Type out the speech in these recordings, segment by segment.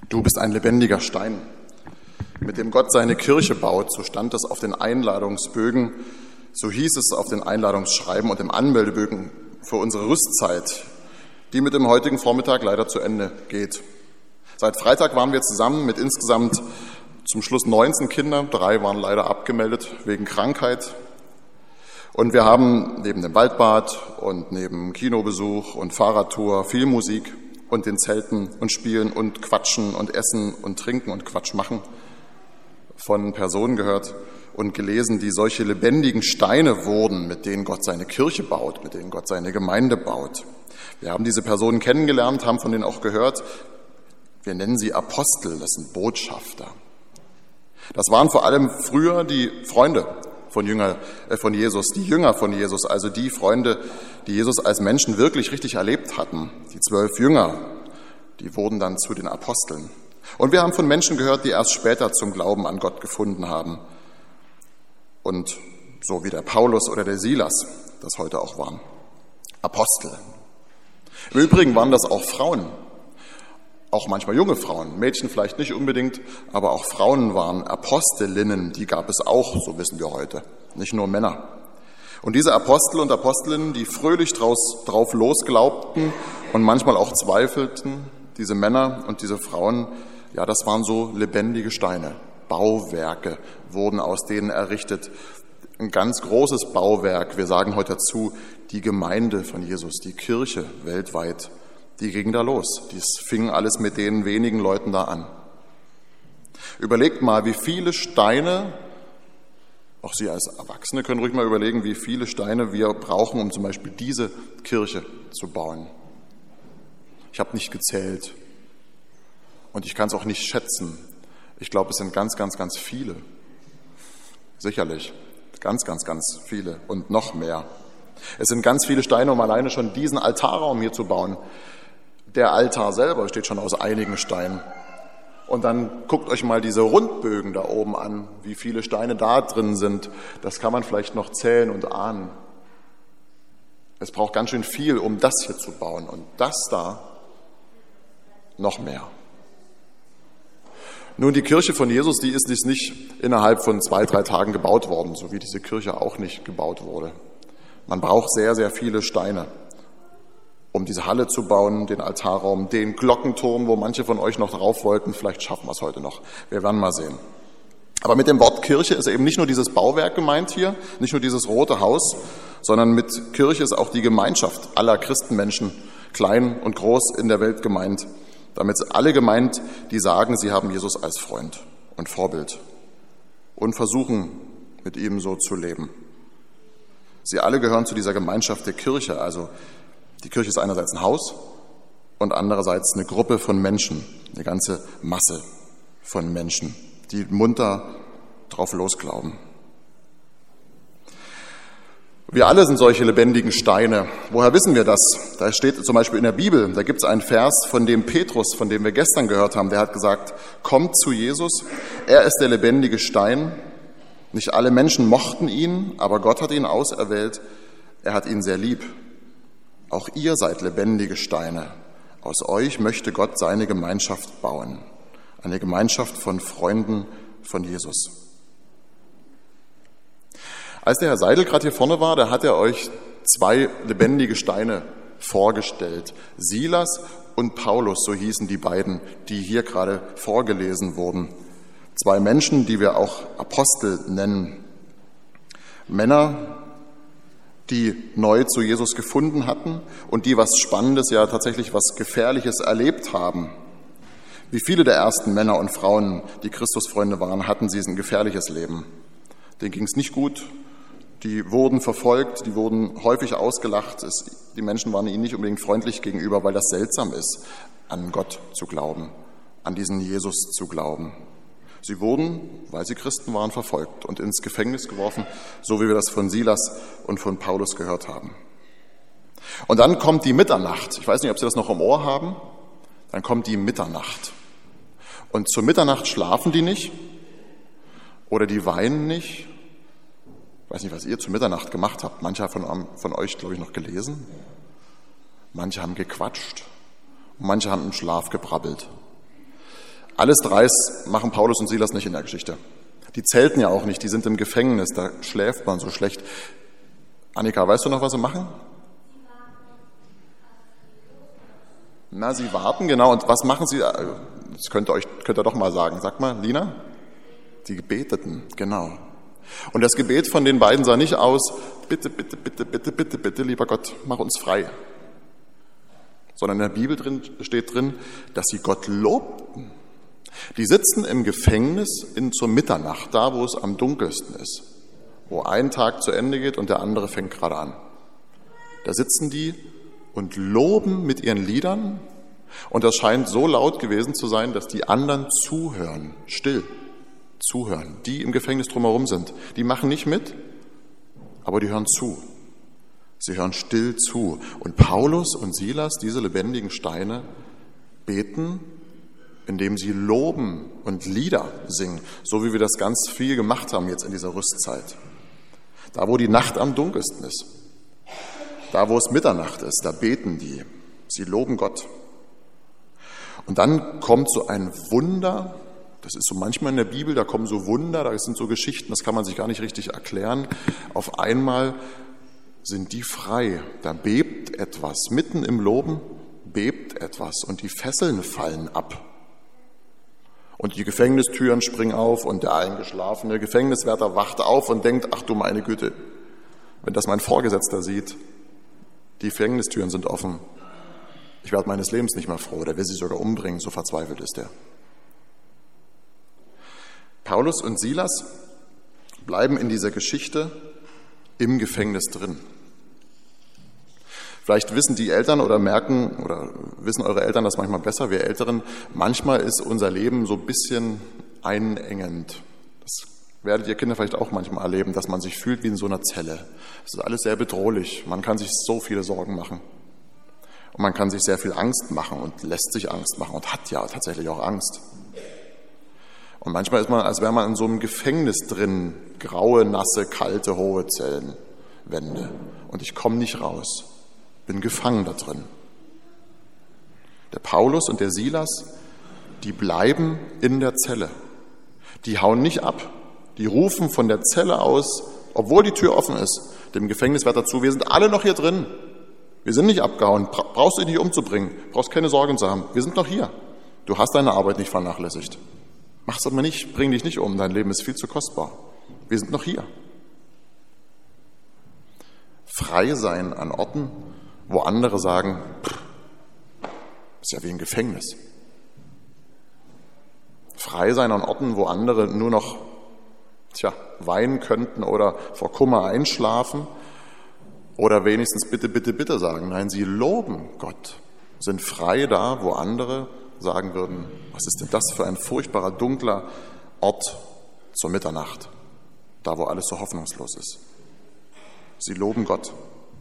Du bist ein lebendiger Stein, mit dem Gott seine Kirche baut. So stand es auf den Einladungsbögen, so hieß es auf den Einladungsschreiben und im Anmeldebögen für unsere Rüstzeit, die mit dem heutigen Vormittag leider zu Ende geht. Seit Freitag waren wir zusammen mit insgesamt zum Schluss 19 Kindern. 3 waren leider abgemeldet wegen Krankheit. Und wir haben neben dem Waldbad und neben Kinobesuch und Fahrradtour viel Musik und den Zelten und Spielen und Quatschen und Essen und Trinken und Quatsch machen von Personen gehört und gelesen, die solche lebendigen Steine wurden, mit denen Gott seine Kirche baut, mit denen Gott seine Gemeinde baut. Wir haben diese Personen kennengelernt, haben von denen auch gehört. Wir nennen sie Apostel, das sind Botschafter. Das waren vor allem früher die Freunde von Jesus, die Jünger von Jesus, also die Freunde, die Jesus als Menschen wirklich richtig erlebt hatten. Die 12 Jünger, die wurden dann zu den Aposteln. Und wir haben von Menschen gehört, die erst später zum Glauben an Gott gefunden haben. Und so wie der Paulus oder der Silas das heute auch waren. Apostel. Im Übrigen waren das auch Frauen. Auch manchmal junge Frauen, Mädchen vielleicht nicht unbedingt, aber auch Frauen waren Apostelinnen, die gab es auch, so wissen wir heute, nicht nur Männer. Und diese Apostel und Apostelinnen, die fröhlich drauf losglaubten und manchmal auch zweifelten, diese Männer und diese Frauen, ja, das waren so lebendige Steine, Bauwerke wurden aus denen errichtet. Ein ganz großes Bauwerk, wir sagen heute dazu, die Gemeinde von Jesus, die Kirche weltweit. Die ging da los. Dies fing alles mit den wenigen Leuten da an. Überlegt mal, wie viele Steine, auch Sie als Erwachsene können ruhig mal überlegen, wie viele Steine wir brauchen, um zum Beispiel diese Kirche zu bauen. Ich habe nicht gezählt und ich kann es auch nicht schätzen. Ich glaube, es sind ganz, ganz, ganz viele. Sicherlich. Ganz, ganz, ganz viele und noch mehr. Es sind ganz viele Steine, um alleine schon diesen Altarraum hier zu bauen. Der Altar selber besteht schon aus einigen Steinen. Und dann guckt euch mal diese Rundbögen da oben an, wie viele Steine da drin sind. Das kann man vielleicht noch zählen und ahnen. Es braucht ganz schön viel, um das hier zu bauen. Und das da noch mehr. Nun, die Kirche von Jesus, die ist nicht innerhalb von 2-3 Tagen gebaut worden, so wie diese Kirche auch nicht gebaut wurde. Man braucht sehr, sehr viele Steine, um diese Halle zu bauen, den Altarraum, den Glockenturm, wo manche von euch noch drauf wollten. Vielleicht schaffen wir es heute noch. Wir werden mal sehen. Aber mit dem Wort Kirche ist eben nicht nur dieses Bauwerk gemeint hier, nicht nur dieses rote Haus, sondern mit Kirche ist auch die Gemeinschaft aller Christenmenschen, klein und groß in der Welt gemeint. Damit sind alle gemeint, die sagen, sie haben Jesus als Freund und Vorbild und versuchen, mit ihm so zu leben. Sie alle gehören zu dieser Gemeinschaft der Kirche, also die Kirche ist einerseits ein Haus und andererseits eine Gruppe von Menschen, eine ganze Masse von Menschen, die munter drauf losglauben. Wir alle sind solche lebendigen Steine. Woher wissen wir das? Da steht zum Beispiel in der Bibel, da gibt es einen Vers von dem Petrus, von dem wir gestern gehört haben, der hat gesagt, kommt zu Jesus, er ist der lebendige Stein. Nicht alle Menschen mochten ihn, aber Gott hat ihn auserwählt, er hat ihn sehr lieb. Auch ihr seid lebendige Steine. Aus euch möchte Gott seine Gemeinschaft bauen. Eine Gemeinschaft von Freunden von Jesus. Als der Herr Seidel gerade hier vorne war, da hat er euch 2 lebendige Steine vorgestellt. Silas und Paulus, so hießen die beiden, die hier gerade vorgelesen wurden. 2 Menschen, die wir auch Apostel nennen. Männer, die neu zu Jesus gefunden hatten und die was Spannendes, ja tatsächlich was Gefährliches erlebt haben. Wie viele der ersten Männer und Frauen, die Christusfreunde waren, hatten sie ein gefährliches Leben. Denen ging es nicht gut, die wurden verfolgt, die wurden häufig ausgelacht. Die Menschen waren ihnen nicht unbedingt freundlich gegenüber, weil das seltsam ist, an Gott zu glauben, an diesen Jesus zu glauben. Sie wurden, weil sie Christen waren, verfolgt und ins Gefängnis geworfen, so wie wir das von Silas und von Paulus gehört haben. Und dann kommt die Mitternacht. Ich weiß nicht, ob Sie das noch im Ohr haben. Dann kommt die Mitternacht. Und zur Mitternacht schlafen die nicht oder die weinen nicht. Ich weiß nicht, was ihr zur Mitternacht gemacht habt. Manche haben von euch, glaube ich, noch gelesen. Manche haben gequatscht und manche haben im Schlaf gebrabbelt. Alles drei machen Paulus und Silas nicht in der Geschichte. Die zelten ja auch nicht, die sind im Gefängnis, da schläft man so schlecht. Annika, weißt du noch, was sie machen? Na, sie warten, genau. Und was machen sie? Das könnt ihr doch mal sagen. Sag mal, Lina? Sie beteten, genau. Und das Gebet von den beiden sah nicht aus, bitte, bitte, bitte, bitte, bitte, bitte, lieber Gott, mach uns frei. Sondern in der Bibel steht drin, dass sie Gott lobten. Die sitzen im Gefängnis zur Mitternacht, da wo es am dunkelsten ist, wo ein Tag zu Ende geht und der andere fängt gerade an. Da sitzen die und loben mit ihren Liedern und das scheint so laut gewesen zu sein, dass die anderen zuhören, still zuhören, die im Gefängnis drumherum sind. Die machen nicht mit, aber die hören zu. Sie hören still zu. Und Paulus und Silas, diese lebendigen Steine, beten, indem sie loben und Lieder singen, so wie wir das ganz viel gemacht haben jetzt in dieser Rüstzeit. Da, wo die Nacht am dunkelsten ist, da, wo es Mitternacht ist, da beten die. Sie loben Gott. Und dann kommt so ein Wunder. Das ist so manchmal in der Bibel, da kommen so Wunder, da sind so Geschichten, das kann man sich gar nicht richtig erklären. Auf einmal sind die frei. Da bebt etwas. Mitten im Loben bebt etwas und die Fesseln fallen ab. Und die Gefängnistüren springen auf und der eingeschlafene Gefängniswärter wacht auf und denkt, ach du meine Güte, wenn das mein Vorgesetzter sieht, die Gefängnistüren sind offen. Ich werde meines Lebens nicht mehr froh, der will sich sogar umbringen, so verzweifelt ist er. Paulus und Silas bleiben in dieser Geschichte im Gefängnis drin. Vielleicht wissen die Eltern oder merken oder wissen eure Eltern das manchmal besser, wir Älteren, manchmal ist unser Leben so ein bisschen einengend. Das werdet ihr Kinder vielleicht auch manchmal erleben, dass man sich fühlt wie in so einer Zelle. Es ist alles sehr bedrohlich, man kann sich so viele Sorgen machen. Und man kann sich sehr viel Angst machen und lässt sich Angst machen und hat ja tatsächlich auch Angst. Und manchmal ist man, als wäre man in so einem Gefängnis drin, graue, nasse, kalte, hohe Zellenwände. Und ich komme nicht raus, bin gefangen da drin. Der Paulus und der Silas, die bleiben in der Zelle. Die hauen nicht ab. Die rufen von der Zelle aus, obwohl die Tür offen ist, dem Gefängniswärter zu, wir sind alle noch hier drin. Wir sind nicht abgehauen, brauchst dich nicht umzubringen, brauchst keine Sorgen zu haben. Wir sind noch hier. Du hast deine Arbeit nicht vernachlässigt. Mach's aber nicht, bring dich nicht um, dein Leben ist viel zu kostbar. Wir sind noch hier. Frei sein an Orten, wo andere sagen, ist ja wie ein Gefängnis. Frei sein an Orten, wo andere nur noch weinen könnten oder vor Kummer einschlafen oder wenigstens bitte, bitte, bitte sagen. Nein, sie loben Gott, sind frei da, wo andere sagen würden, was ist denn das für ein furchtbarer, dunkler Ort zur Mitternacht, da wo alles so hoffnungslos ist. Sie loben Gott.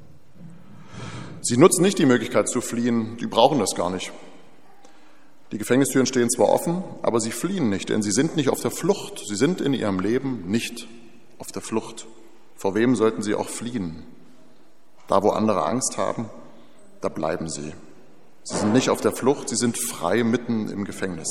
Sie nutzen nicht die Möglichkeit zu fliehen, die brauchen das gar nicht. Die Gefängnistüren stehen zwar offen, aber sie fliehen nicht, denn sie sind nicht auf der Flucht. Sie sind in ihrem Leben nicht auf der Flucht. Vor wem sollten sie auch fliehen? Da, wo andere Angst haben, da bleiben sie. Sie sind nicht auf der Flucht, sie sind frei mitten im Gefängnis.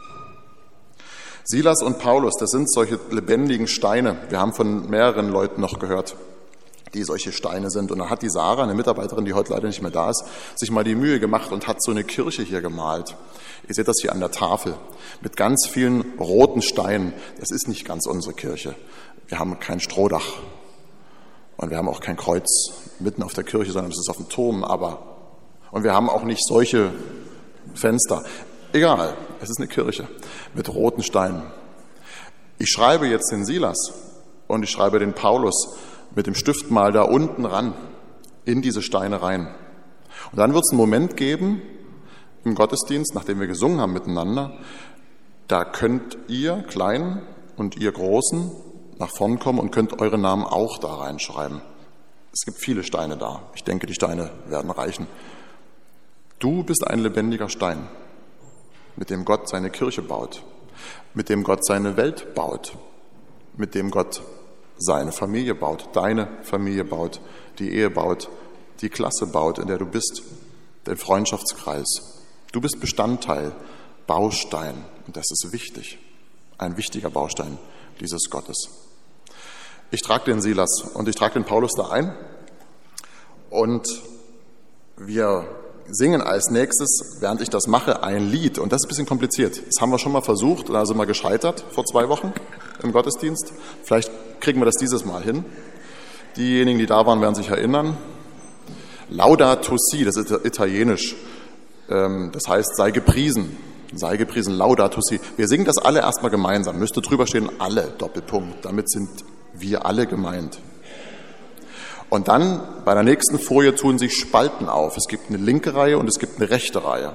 Silas und Paulus, das sind solche lebendigen Steine. Wir haben von mehreren Leuten noch gehört, die solche Steine sind. Und dann hat die Sarah, eine Mitarbeiterin, die heute leider nicht mehr da ist, sich mal die Mühe gemacht und hat so eine Kirche hier gemalt. Ihr seht das hier an der Tafel mit ganz vielen roten Steinen. Das ist nicht ganz unsere Kirche. Wir haben kein Strohdach und wir haben auch kein Kreuz mitten auf der Kirche, sondern es ist auf dem Turm. Und wir haben auch nicht solche Fenster. Egal, es ist eine Kirche mit roten Steinen. Ich schreibe jetzt den Silas und ich schreibe den Paulus mit dem Stift mal da unten ran, in diese Steine rein. Und dann wird es einen Moment geben im Gottesdienst, nachdem wir gesungen haben miteinander, da könnt ihr Kleinen und ihr Großen nach vorn kommen und könnt eure Namen auch da reinschreiben. Es gibt viele Steine da. Ich denke, die Steine werden reichen. Du bist ein lebendiger Stein, mit dem Gott seine Kirche baut, mit dem Gott seine Welt baut, mit dem Gott seine Familie baut, deine Familie baut, die Ehe baut, die Klasse baut, in der du bist, den Freundschaftskreis. Du bist Bestandteil Baustein. Und das ist wichtig. Ein wichtiger Baustein dieses Gottes. Ich trage den Silas und ich trage den Paulus da ein. Und wir singen als nächstes, während ich das mache, ein Lied. Und das ist ein bisschen kompliziert. Das haben wir schon mal versucht, da sind wir gescheitert vor 2 Wochen im Gottesdienst. Vielleicht kriegen wir das dieses Mal hin. Diejenigen, die da waren, werden sich erinnern. Laudato si, das ist italienisch. Das heißt, sei gepriesen. Sei gepriesen, Laudato si. Wir singen das alle erstmal gemeinsam. Müsste drüber stehen, alle, Doppelpunkt. Damit sind wir alle gemeint. Und dann bei der nächsten Folie tun sich Spalten auf. Es gibt eine linke Reihe und es gibt eine rechte Reihe.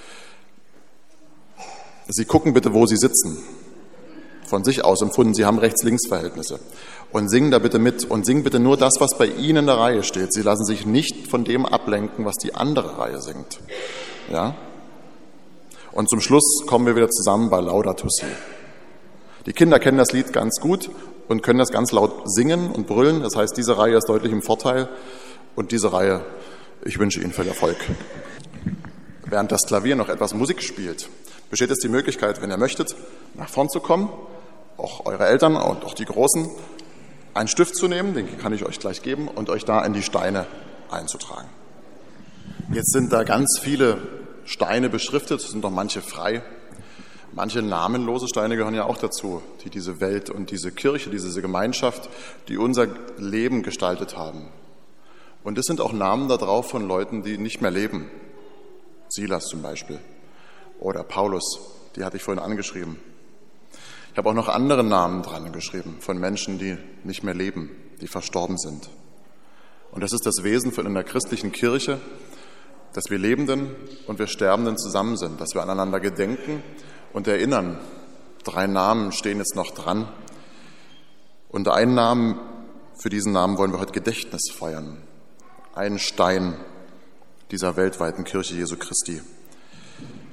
Sie gucken bitte, wo Sie sitzen. Von sich aus empfunden, Sie haben Rechts-Links-Verhältnisse. Und singen da bitte mit. Und singen bitte nur das, was bei Ihnen in der Reihe steht. Sie lassen sich nicht von dem ablenken, was die andere Reihe singt. Ja? Und zum Schluss kommen wir wieder zusammen bei Laudato si. Die Kinder kennen das Lied ganz gut und können das ganz laut singen und brüllen. Das heißt, diese Reihe ist deutlich im Vorteil und diese Reihe, ich wünsche Ihnen viel Erfolg. Während das Klavier noch etwas Musik spielt, besteht jetzt die Möglichkeit, wenn ihr möchtet, nach vorn zu kommen, auch eure Eltern und auch die Großen, einen Stift zu nehmen, den kann ich euch gleich geben, und euch da in die Steine einzutragen. Jetzt sind da ganz viele Steine beschriftet, sind noch manche frei. Manche namenlose Steine gehören ja auch dazu, die diese Welt und diese Kirche, diese Gemeinschaft, die unser Leben gestaltet haben. Und es sind auch Namen da drauf von Leuten, die nicht mehr leben. Silas zum Beispiel oder Paulus, die hatte ich vorhin angeschrieben. Ich habe auch noch andere Namen dran geschrieben von Menschen, die nicht mehr leben, die verstorben sind. Und das ist das Wesen von einer christlichen Kirche, dass wir Lebenden und wir Sterbenden zusammen sind, dass wir aneinander gedenken und erinnern. 3 Namen stehen jetzt noch dran. Und einen Namen, für diesen Namen wollen wir heute Gedächtnis feiern. Einen Stein dieser weltweiten Kirche Jesu Christi.